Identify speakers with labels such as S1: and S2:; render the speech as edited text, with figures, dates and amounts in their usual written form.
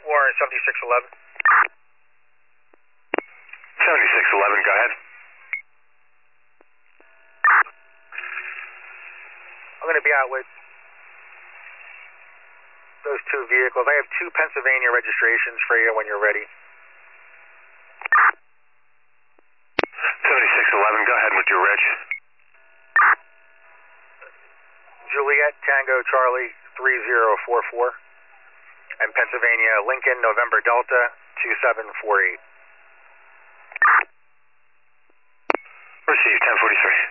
S1: Warren 7611.
S2: 7611, go ahead.
S1: I'm going to be out with those two vehicles. I have two Pennsylvania registrations for you when you're ready.
S2: 7611, go ahead with your reg.
S1: Juliet Tango Charlie 3044. And Pennsylvania Lincoln November Delta 2748.
S2: Received 1043.